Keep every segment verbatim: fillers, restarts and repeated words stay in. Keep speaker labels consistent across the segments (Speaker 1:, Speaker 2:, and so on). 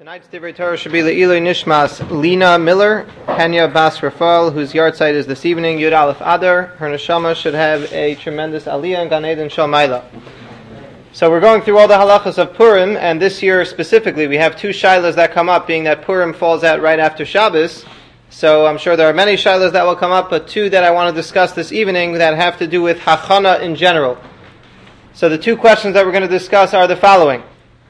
Speaker 1: Tonight's Divrei Torah should be Le'iloi Nishmas Lina Miller, Kenya Bas Rafal, whose yard site is this evening, Yud Aleph Adar. Her neshama should have a tremendous aliyah in Gan Eden Shel Maila. So we're going through all the halachas of Purim, and this year specifically we have two shilas that come up, being that Purim falls out right after Shabbos. So I'm sure there are many shilas that will come up, but two that I want to discuss this evening that have to do with hachana in general. So the two questions that we're going to discuss are the following.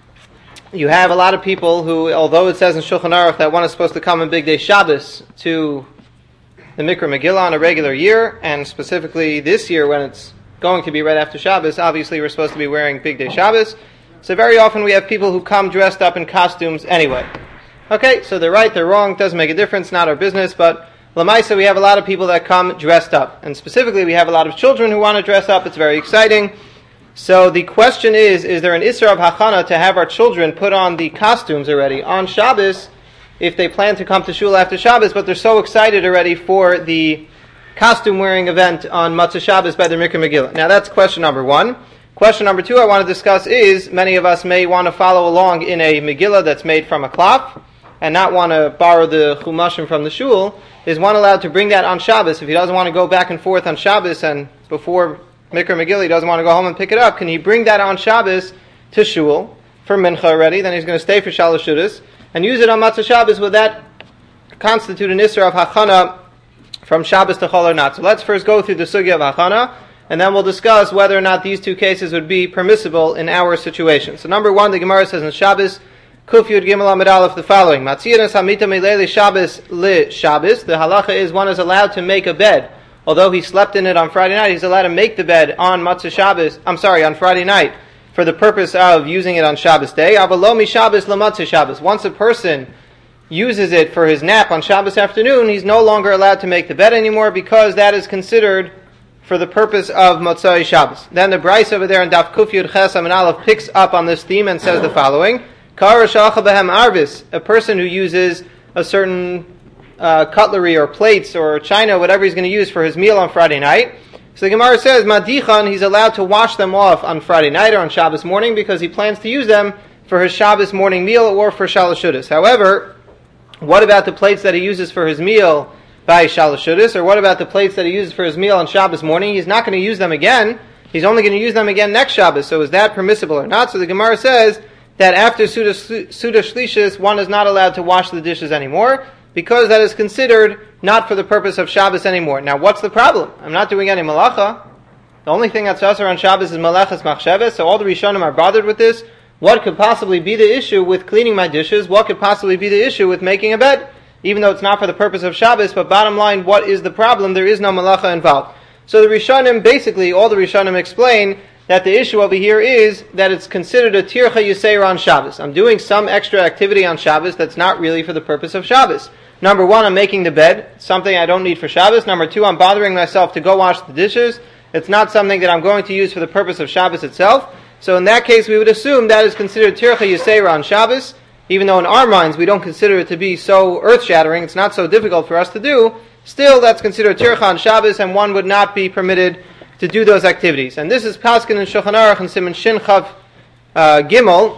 Speaker 1: You have a lot of people who, although it says in Shulchan Aruch that one is supposed to come on Big Day Shabbos to the Mikra Megillah on a regular year, and specifically this year when it's going to be right after Shabbos, obviously we're supposed to be wearing Big Day Shabbos. So very often we have people who come dressed up in costumes anyway. Okay, so they're right, they're wrong, doesn't make a difference, not our business, but Lamaisa, we have a lot of people that come dressed up. And specifically we have a lot of children who want to dress up, it's very exciting. So the question is, is there an Isra of Hachana to have our children put on the costumes already on Shabbos if they plan to come to Shul after Shabbos, but they're so excited already for the costume wearing event on Matzah Shabbos by the Mikra Megillah? Now that's question number one. Question number two I want to discuss is, many of us may want to follow along in a Megillah that's made from a cloth and not want to borrow the Chumashim from the Shul. Is one allowed to bring that on Shabbos? If he doesn't want to go back and forth on Shabbos and before Mikra Megillah, he doesn't want to go home and pick it up, can he bring that on Shabbos to Shul for Mincha already? Then he's going to stay for Shalosh Shudas and use it on Matzah Shabbos. Would that constitute an Isra of Hachana from Shabbos to Chol or not? So let's first go through the sugya of Hachana, and then we'll discuss whether or not these two cases would be permissible in our situation. So number one, the Gemara says in Shabbos, Kuf Yud Gimel Amid Aleph, the following: Matziyanas Hamita Milei Shabbos li Shabbos. The halacha is one is allowed to make a bed. Although he slept in it on Friday night, he's allowed to make the bed on Matzah Shabbos, I'm sorry, on Friday night, for the purpose of using it on Shabbos day. Avalomi Shabbos lamatzah Shabbos. Once a person uses it for his nap on Shabbos afternoon, he's no longer allowed to make the bed anymore because that is considered for the purpose of Motzai Shabbos. Then the Bryce over there in Daf Kuf Yud Ches Amid Aleph picks up on this theme and says the following: Kara Shacha Behem Arvis, a person who uses a certain Uh, cutlery or plates or china, whatever he's going to use for his meal on Friday night. So the Gemara says, Madichan, he's allowed to wash them off on Friday night or on Shabbos morning because he plans to use them for his Shabbos morning meal or for Shalosh Shudas. However, what about the plates that he uses for his meal by Shalosh Shudas, or what about the plates that he uses for his meal on Shabbos morning? He's not going to use them again. He's only going to use them again next Shabbos. So is that permissible or not? So the Gemara says that after Suda, Suda Shlishis, one is not allowed to wash the dishes anymore, because that is considered not for the purpose of Shabbos anymore. Now, what's the problem? I'm not doing any malacha. The only thing that's usher on Shabbos is malachas machshavas, so all the Rishonim are bothered with this. What could possibly be the issue with cleaning my dishes? What could possibly be the issue with making a bed? Even though it's not for the purpose of Shabbos, but bottom line, what is the problem? There is no malacha involved. So the Rishonim, basically, all the Rishonim explain that the issue over here is that it's considered a tircha yiseir on Shabbos. I'm doing some extra activity on Shabbos that's not really for the purpose of Shabbos. Number one, I'm making the bed, something I don't need for Shabbos. Number two, I'm bothering myself to go wash the dishes. It's not something that I'm going to use for the purpose of Shabbos itself. So in that case, we would assume that is considered tircha yiseir on Shabbos, even though in our minds we don't consider it to be so earth-shattering, it's not so difficult for us to do. Still, that's considered tircha on Shabbos, and one would not be permitted to do those activities. And this is Paskin in Shulchan Aruch and Siman Shin Chav uh, Gimel,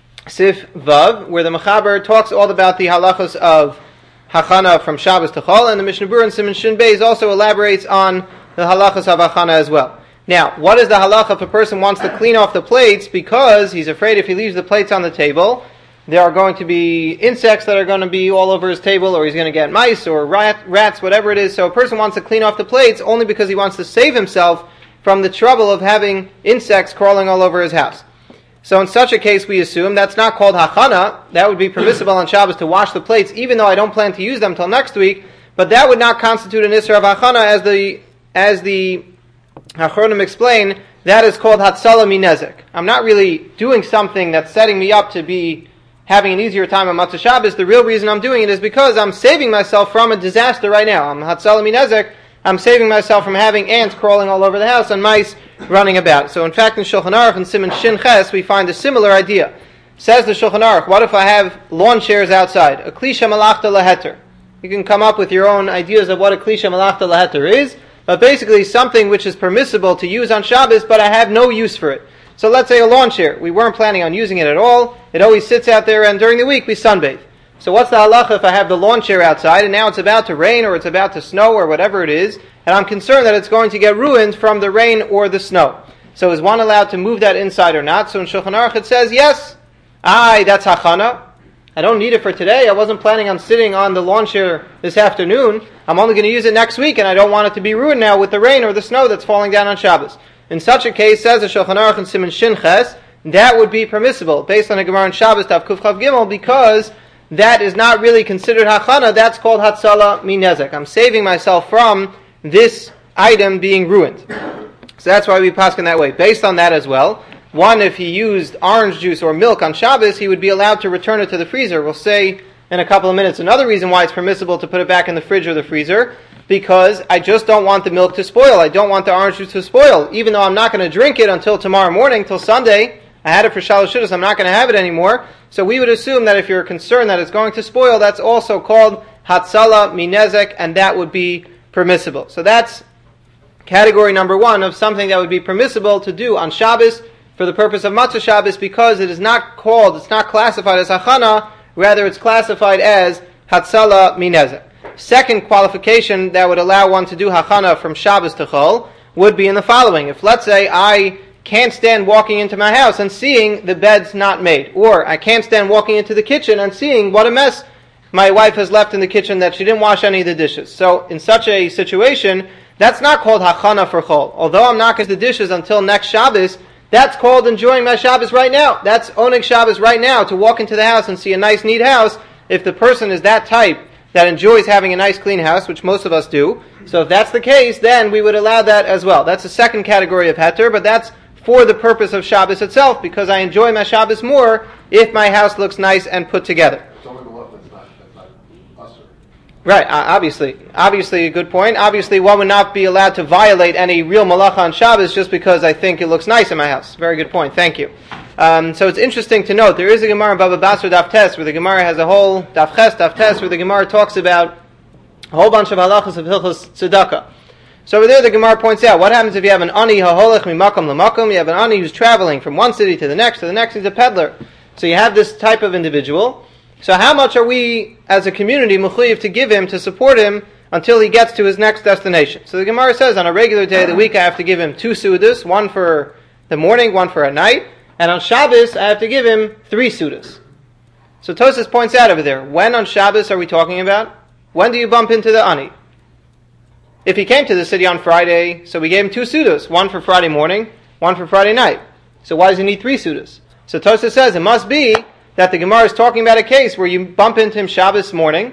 Speaker 1: Sif Vav, where the Mechaber talks all about the halachos of Hachana from Shabbos to Chol, and the Mishnah Berurah in Siman Shin Beis also elaborates on the halachos of Hachana as well. Now, what is the halacha if a person wants to clean off the plates because he's afraid if he leaves the plates on the table, there are going to be insects that are going to be all over his table, or he's going to get mice or rat, rats, whatever it is. So a person wants to clean off the plates only because he wants to save himself from the trouble of having insects crawling all over his house. So in such a case, we assume that's not called hachana. That would be permissible on Shabbos to wash the plates, even though I don't plan to use them till next week. But that would not constitute an isra of hachana, as the as the Achronim explain. That is called hatzala minezek. I'm not really doing something that's setting me up to be having an easier time on Matzah Shabbos. The real reason I'm doing it is because I'm saving myself from a disaster right now. I'm hatzala minezek. I'm saving myself from having ants crawling all over the house and mice running about. So in fact, in Shulchan Aruch and Siman Shin Ches, we find a similar idea. Says the Shulchan Aruch, what if I have lawn chairs outside? A klisha malachta laheter. You can come up with your own ideas of what a klisha malachta laheter is, but basically something which is permissible to use on Shabbos, but I have no use for it. So let's say a lawn chair. We weren't planning on using it at all. It always sits out there, and during the week we sunbathe. So what's the halacha if I have the lawn chair outside, and now it's about to rain, or it's about to snow, or whatever it is, and I'm concerned that it's going to get ruined from the rain or the snow. So is one allowed to move that inside or not? So in Shulchan Aruch it says, yes. Aye, that's hachana. I don't need it for today. I wasn't planning on sitting on the lawn chair this afternoon. I'm only going to use it next week, and I don't want it to be ruined now with the rain or the snow that's falling down on Shabbos. In such a case, says the Shulchan Aruch in Siman Shin Ches, that would be permissible, based on a Gemara in Shabbos, Tav Kuf Chav Gimel, because that is not really considered hachana. That's called hatzala minezek. I'm saving myself from this item being ruined. So that's why we paskin that way. Based on that as well, one, if he used orange juice or milk on Shabbos, he would be allowed to return it to the freezer. We'll say in a couple of minutes another reason why it's permissible to put it back in the fridge or the freezer, because I just don't want the milk to spoil. I don't want the orange juice to spoil. Even though I'm not going to drink it until tomorrow morning, till Sunday, I had it for Shalosh Shudas, I'm not going to have it anymore. So we would assume that if you're concerned that it's going to spoil, that's also called hatzala minezek, and that would be permissible. So that's category number one of something that would be permissible to do on Shabbos for the purpose of Matzah Shabbos, because it is not called, it's not classified as hachana, rather it's classified as hatzala minezek. Second qualification that would allow one to do hachana from Shabbos to Chol would be in the following. If, let's say, I can't stand walking into my house and seeing the bed's not made, or I can't stand walking into the kitchen and seeing what a mess my wife has left in the kitchen that she didn't wash any of the dishes. So in such a situation, that's not called hachana for Chol. Although I'm not going to do the dishes until next Shabbos, that's called enjoying my Shabbos right now. That's oneg Shabbos right now, to walk into the house and see a nice, neat house. If the person is that type that enjoys having a nice, clean house, which most of us do, so if that's the case, then we would allow that as well. That's the second category of heter, but that's for the purpose of Shabbos itself, because I enjoy my Shabbos more if my house looks nice and put together.
Speaker 2: It's only the left that's not, that's not usher.
Speaker 1: Right, uh, obviously. Obviously a good point. Obviously one would not be allowed to violate any real malacha on Shabbos just because I think it looks nice in my house. Very good point, thank you. Um, so it's interesting to note, there is a Gemara in Baba Basra Daf Tes, where the Gemara has a whole Daf Ches, Daf Tes, where the Gemara talks about a whole bunch of halachas of Hilchos Tzedakah. So over there the Gemara points out, what happens if you have an ani haholech mimakom lamakom, you have an ani who's traveling from one city to the next, to the next, he's a peddler. So you have this type of individual. So how much are we, as a community, mechuyev to give him, to support him, until he gets to his next destination? So the Gemara says, on a regular day of the week I have to give him two sudas, one for the morning, one for at night, and on Shabbos I have to give him three sudas. So Tosas points out over there, when on Shabbos are we talking about? When do you bump into the ani? If he came to the city on Friday, so we gave him two sudas, one for Friday morning, one for Friday night. So why does he need three sudas? So Tosas says it must be that the Gemara is talking about a case where you bump into him Shabbos morning,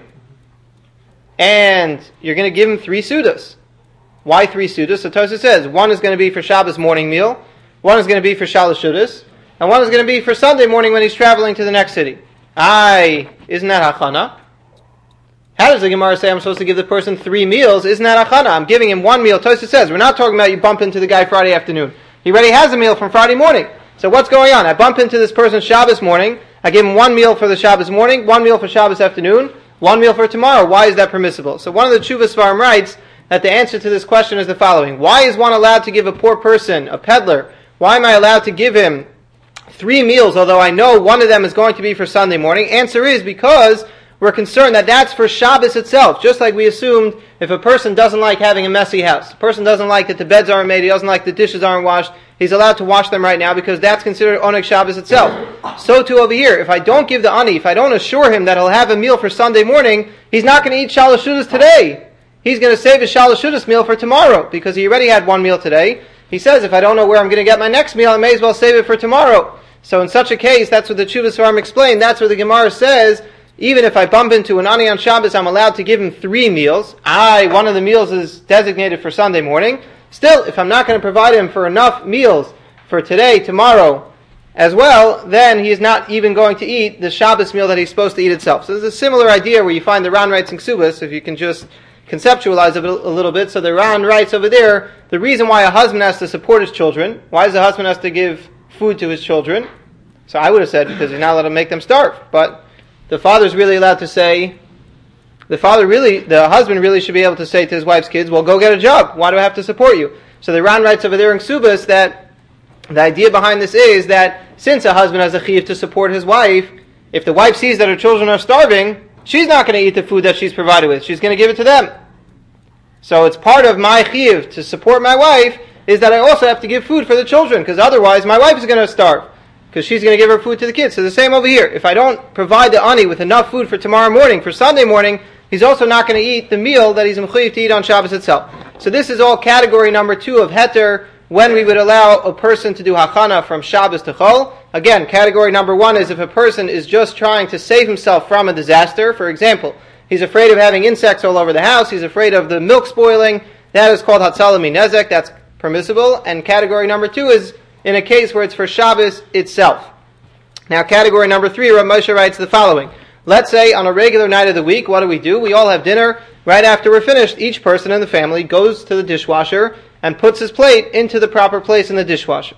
Speaker 1: and you're going to give him three sudas. Why three sudas? So Tosas says one is going to be for Shabbos morning meal, one is going to be for Shalosh Shudas, and one is going to be for Sunday morning when he's traveling to the next city. Aye, isn't that hachana? How does the Gemara say I'm supposed to give the person three meals? Isn't that hachana? I'm giving him one meal. Tosfos says, we're not talking about you bump into the guy Friday afternoon. He already has a meal from Friday morning. So what's going on? I bump into this person Shabbos morning. I give him one meal for the Shabbos morning, one meal for Shabbos afternoon, one meal for tomorrow. Why is that permissible? So one of the Tshuvas Svarim writes that the answer to this question is the following. Why is one allowed to give a poor person, a peddler, why am I allowed to give him three meals, although I know one of them is going to be for Sunday morning? Answer is because we're concerned that that's for Shabbos itself. Just like we assumed if a person doesn't like having a messy house, a person doesn't like that the beds aren't made, he doesn't like the dishes aren't washed, he's allowed to wash them right now because that's considered Oneg Shabbos itself. So too over here, if I don't give the ani, if I don't assure him that he'll have a meal for Sunday morning, he's not going to eat Shalosh Shudas today. He's going to save his Shalosh Shudas meal for tomorrow because he already had one meal today. He says, if I don't know where I'm going to get my next meal, I may as well save it for tomorrow. So in such a case, that's what the Tshuvas Svarim explained. That's where the Gemara says, even if I bump into an ani on Shabbos, I'm allowed to give him three meals. I, one of the meals is designated for Sunday morning. Still, if I'm not going to provide him for enough meals for today, tomorrow, as well, then he is not even going to eat the Shabbos meal that he's supposed to eat itself. So there's a similar idea where you find the Ran writes in Ksubas, if you can just conceptualize it a little bit. So the Ran writes over there, the reason why a husband has to support his children, why does the husband has to give food to his children? So I would have said because he's not allowed to make them starve. But the father's really allowed to say, the father really, the husband really should be able to say to his wife's kids, well, go get a job. Why do I have to support you? So the Ran writes over there in Ksubas that The idea behind this is that since a husband has a chiyuv to support his wife, if the wife sees that her children are starving, she's not going to eat the food that she's provided with. She's going to give it to them. So it's part of my chiyuv to support my wife is that I also have to give food for the children, because otherwise my wife is going to starve, because she's going to give her food to the kids. So the same over here. If I don't provide the ani with enough food for tomorrow morning, for Sunday morning, he's also not going to eat the meal that he's mechuyev to eat on Shabbos itself. So this is all category number two of heter, when we would allow a person to do hachana from Shabbos to Chol. Again, category number one is if a person is just trying to save himself from a disaster. For example, he's afraid of having insects all over the house, he's afraid of the milk spoiling. That is called hatzala minezek, that's permissible. And category number two is in a case where it's for Shabbos itself. Now category number three, Rav Moshe writes the following. Let's say on a regular night of the week, what do we do? We all have dinner. Right after we're finished, each person in the family goes to the dishwasher and puts his plate into the proper place in the dishwasher.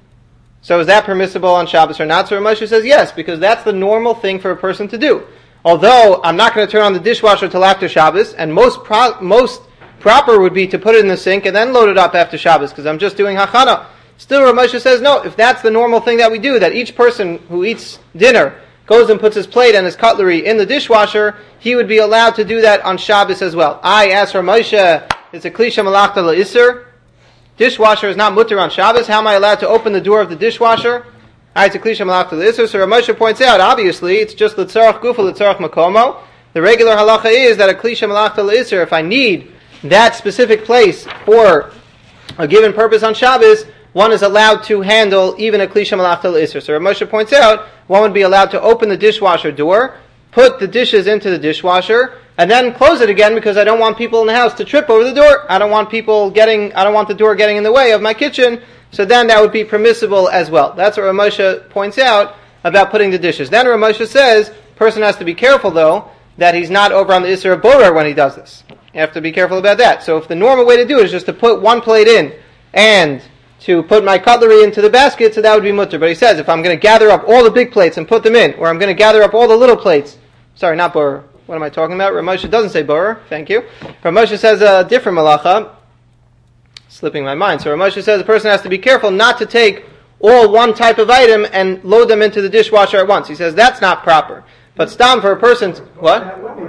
Speaker 1: So is that permissible on Shabbos or not? So Rav Moshe says yes, because that's the normal thing for a person to do. Although I'm not going to turn on the dishwasher till after Shabbos, and most pro- most proper would be to put it in the sink and then load it up after Shabbos, because I'm just doing hachana. Still, Rav Moshe says no, if that's the normal thing that we do, that each person who eats dinner goes and puts his plate and his cutlery in the dishwasher, he would be allowed to do that on Shabbos as well. I asked Rav Moshe, it's a klisha malachta la'isr. Dishwasher is not mutter on Shabbos. How am I allowed to open the door of the dishwasher? Ah, it's a klisha malachta la'isr. So Rav Moshe points out, obviously, it's just l'tzarach gufa l'tzarach makomo. The regular halacha is that a klisha malachta la'isr, if I need that specific place for a given purpose on Shabbos, one is allowed to handle even a klisha malachta l'isr. So Rav Moshe points out, one would be allowed to open the dishwasher door, put the dishes into the dishwasher, and then close it again, because I don't want people in the house to trip over the door. I don't want people getting, I don't want the door getting in the way of my kitchen. So then that would be permissible as well. That's what Rav Moshe points out about putting the dishes. Then Rav Moshe says, person has to be careful though, that he's not over on the Isser of Borer when he does this. You have to be careful about that. So if the normal way to do it is just to put one plate in, and to put my cutlery into the basket, so that would be mutter. But he says, if I'm going to gather up all the big plates and put them in, or I'm going to gather up all the little plates, sorry, not borer. What am I talking about? Rav Moshe doesn't say borer. Thank you. Rav Moshe says a different malacha. Slipping my mind. So Rav Moshe says a person has to be careful not to take all one type of item and load them into the dishwasher at once. He says that's not proper. But stam for a person, what?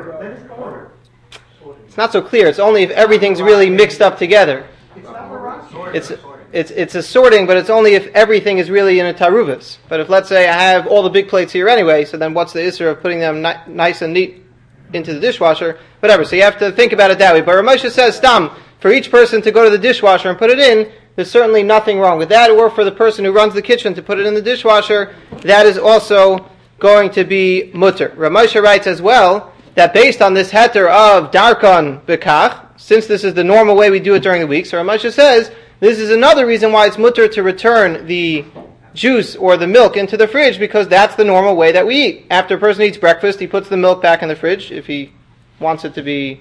Speaker 1: It's not so clear. It's only if everything's really mixed up together. It's it's it's a sorting, but it's only if everything is really in a taruvus. But if, let's say, I have all the big plates here anyway, so then what's the issur of putting them ni- nice and neat into the dishwasher? Whatever. So you have to think about it that way. But Rav Moshe says, stam, for each person to go to the dishwasher and put it in, there's certainly nothing wrong with that. Or for the person who runs the kitchen to put it in the dishwasher, that is also going to be mutter. Rav Moshe writes as well that based on this heter of darkon bekach, since this is the normal way we do it during the week, so Rav Moshe says this is another reason why it's mutter to return the juice or the milk into the fridge, because that's the normal way that we eat. After a person eats breakfast, he puts the milk back in the fridge if he wants it to be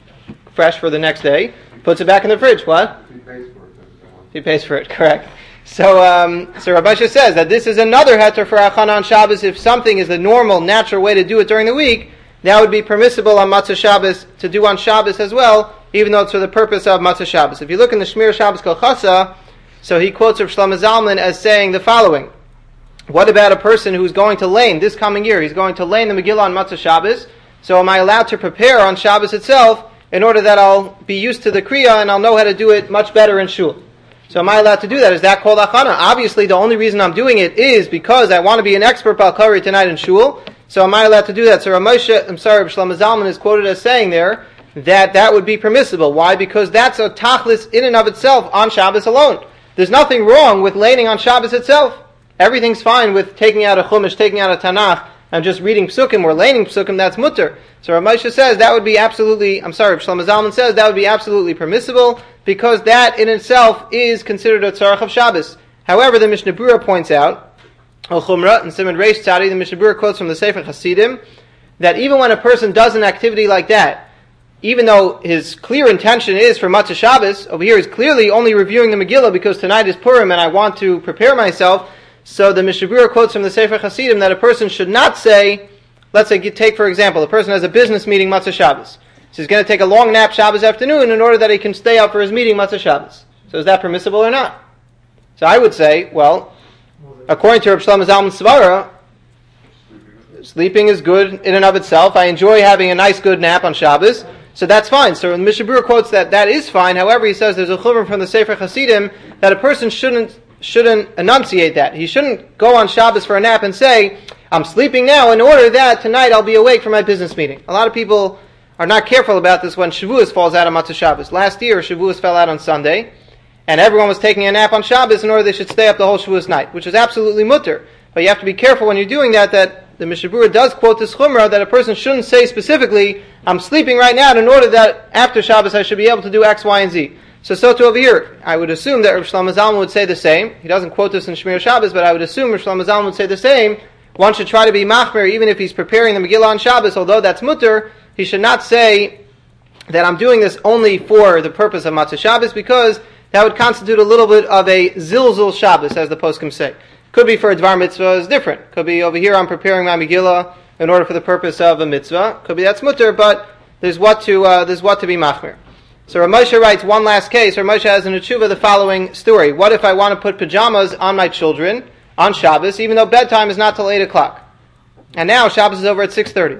Speaker 1: fresh for the next day. Puts it back in the fridge. What?
Speaker 2: He pays for it.
Speaker 1: He pays for it, correct. So, um, so Rav Moshe says that this is another heter for Achana on Shabbos. If something is the normal, natural way to do it during the week, that would be permissible on Matzah Shabbos to do on Shabbos as well, even though it's for the purpose of Matzah Shabbos. If you look in the Shmir Shabbos Kolchasa, so he quotes Rav Shlomo Zalman as saying the following. What about a person who's going to lane this coming year? He's going to lane the Megillah on Matzah Shabbos. So am I allowed to prepare on Shabbos itself in order that I'll be used to the Kriya and I'll know how to do it much better in Shul? So am I allowed to do that? Is that called Achana? Obviously the only reason I'm doing it is because I want to be an expert Balkari tonight in Shul. So am I allowed to do that? So Rav Moshe, I'm sorry, Rav Shlomo Zalman is quoted as saying there that that would be permissible. Why? Because that's a tachlis in and of itself on Shabbos alone. There's nothing wrong with laning on Shabbos itself. Everything's fine with taking out a Chumash, taking out a Tanakh, and just reading Psukim or laning Psukim, that's mutter. So Rav Moshe says that would be absolutely, I'm sorry, Rav Shlomo Zalman says that would be absolutely permissible, because that in itself is considered a tzarach of Shabbos. However, the Mishnah Berurah points out, Al Chumrah and Simon Reish Tzadi, the Mishnah Berurah quotes from the Sefer Hasidim, that even when a person does an activity like that, even though his clear intention is for Matzah Shabbos, over here he's clearly only reviewing the Megillah because tonight is Purim and I want to prepare myself. So the Mishnah Berurah quotes from the Sefer Hasidim that a person should not say, let's say, take for example, a person has a business meeting Matzah Shabbos. So he's going to take a long nap Shabbos afternoon in order that he can stay up for his meeting Matzah Shabbos. So is that permissible or not? So I would say, well, according to Reb Shlomo Zalman Svara, sleeping is good in and of itself. I enjoy having a nice good nap on Shabbos, so that's fine. So the Mishnah Berurah quotes that that is fine. However, he says there's a chumrah from the Sefer Hasidim that a person shouldn't shouldn't enunciate that. He shouldn't go on Shabbos for a nap and say, I'm sleeping now in order that tonight I'll be awake for my business meeting. A lot of people are not careful about this when Shavuos falls out on Matzah Shabbos. Last year, Shavuos fell out on Sunday, and everyone was taking a nap on Shabbos in order they should stay up the whole Shavuos night, which is absolutely mutter. But you have to be careful when you're doing that, that the Mishnah Berurah does quote this chumrah that a person shouldn't say specifically, I'm sleeping right now in order that after Shabbos I should be able to do X, Y, and Z. So, so to over here, I would assume that Reb Shlomo Zalman would say the same. He doesn't quote this in Shmir Shabbos, but I would assume Reb Shlomo Zalman would say the same. One should try to be machmer, even if he's preparing the Megillah on Shabbos, although that's mutter, he should not say that I'm doing this only for the purpose of Matzah Shabbos, because that would constitute a little bit of a zilzul Shabbos, as the poskim say. Could be for a Dvar Mitzvah, is different. Could be over here I'm preparing my Megillah in order for the purpose of a Mitzvah. Could be that's mutter, but there's what to uh, there's what to be machmer. So Rav Moshe writes one last case. Rav Moshe has in a tshuva the following story. What if I want to put pajamas on my children on Shabbos, even though bedtime is not till eight o'clock? And now Shabbos is over at six thirty.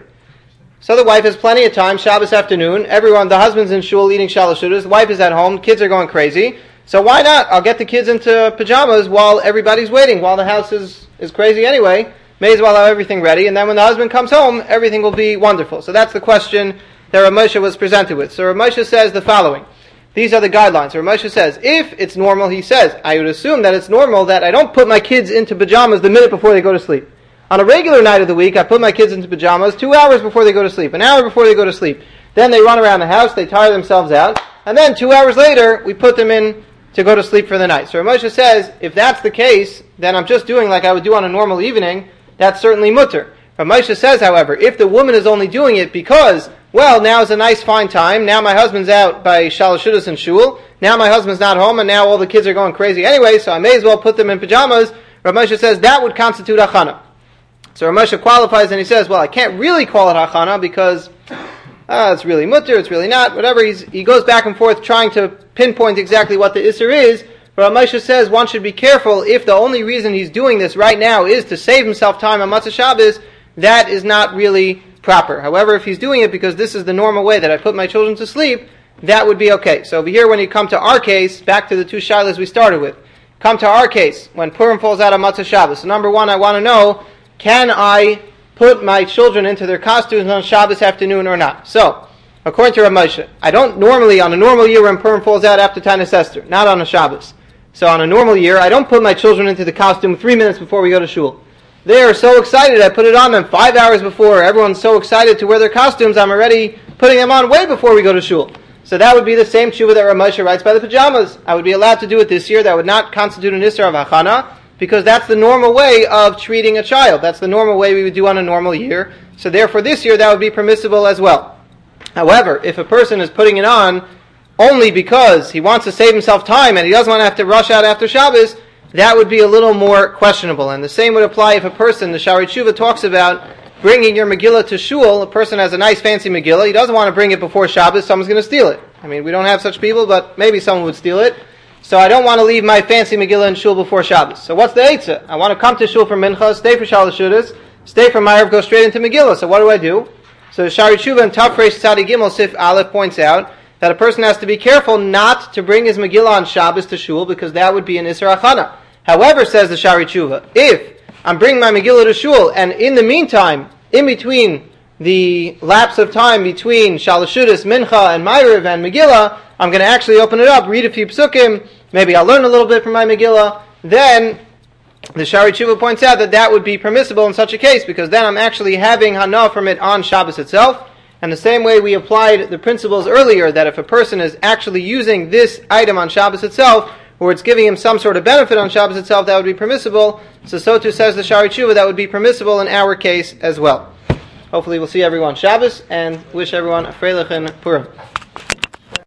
Speaker 1: So the wife has plenty of time, Shabbos afternoon. Everyone, the husband's in shul eating shalashudas. The wife is at home. Kids are going crazy. So why not? I'll get the kids into pajamas while everybody's waiting, while the house is, is crazy anyway. May as well have everything ready. And then when the husband comes home, everything will be wonderful. So that's the question that Rav Moshe was presented with. So Rav Moshe says the following. These are the guidelines. Rav Moshe says, if it's normal, he says, I would assume that it's normal that I don't put my kids into pajamas the minute before they go to sleep. On a regular night of the week, I put my kids into pajamas two hours before they go to sleep, an hour before they go to sleep. Then they run around the house, they tire themselves out, and then two hours later, we put them in to go to sleep for the night. So Rav Moshe says, if that's the case, then I'm just doing like I would do on a normal evening. That's certainly mutter. Rav Moshe says, however, if the woman is only doing it because, well, now is a nice fine time, now my husband's out by shalashudas and shul, now my husband's not home, and now all the kids are going crazy anyway, so I may as well put them in pajamas, Rav Moshe says that would constitute achana. So Rav Moshe qualifies and he says, well, I can't really call it achana because uh, it's really mutter, it's really not, whatever. He's, he goes back and forth trying to pinpoint exactly what the isser is. But Rav Moshe says one should be careful if the only reason he's doing this right now is to save himself time on Matzah Shabbos, that is not really proper. However, if he's doing it because this is the normal way that I put my children to sleep, that would be okay. So over here when you come to our case, back to the two shilas we started with, come to our case, when Purim falls out on Matzah Shabbos. So number one, I want to know, can I put my children into their costumes on Shabbos afternoon or not? So, according to Rav Moshe, I don't normally, on a normal year when Purim falls out after Tanis Esther, not on a Shabbos. So on a normal year, I don't put my children into the costume three minutes before we go to shul. They are so excited, I put it on them five hours before. Everyone's so excited to wear their costumes, I'm already putting them on way before we go to shul. So that would be the same tshuva that Rav Moshe writes by the pajamas. I would be allowed to do it this year. That would not constitute an isser of achana, because that's the normal way of treating a child. That's the normal way we would do on a normal year. So therefore this year that would be permissible as well. However, if a person is putting it on only because he wants to save himself time and he doesn't want to have to rush out after Shabbos, that would be a little more questionable. And the same would apply if a person, the Shari Tshuva talks about bringing your Megillah to shul. A person has a nice fancy Megillah. He doesn't want to bring it before Shabbos. Someone's going to steal it. I mean, we don't have such people, but maybe someone would steal it. So I don't want to leave my fancy Megillah in shul before Shabbos. So what's the eitzah? I want to come to shul for Mincha, stay for Shalosh Shudas, stay for Ma'ariv, go straight into Megillah. So what do I do? So Shari Tshuva and Tafresh Tzadi Gimel Sif Aleph points out that a person has to be careful not to bring his Megillah on Shabbos to shul, because that would be an Isser Achana. However, says the Shari Tshuva, if I'm bringing my Megillah to shul, and in the meantime, in between the lapse of time between Shalosh Shudas, Mincha, and Ma'ariv and Megillah, I'm going to actually open it up, read a few psukim, maybe I'll learn a little bit from my Megillah, then the Shari Tshuva points out that that would be permissible in such a case, because then I'm actually having Hana from it on Shabbos itself. And the same way we applied the principles earlier, that if a person is actually using this item on Shabbos itself, or it's giving him some sort of benefit on Shabbos itself, that would be permissible. So so too says the Shari Tshuva, that would be permissible in our case as well. Hopefully we'll see everyone Shabbos, and wish everyone a Freilichen Purim.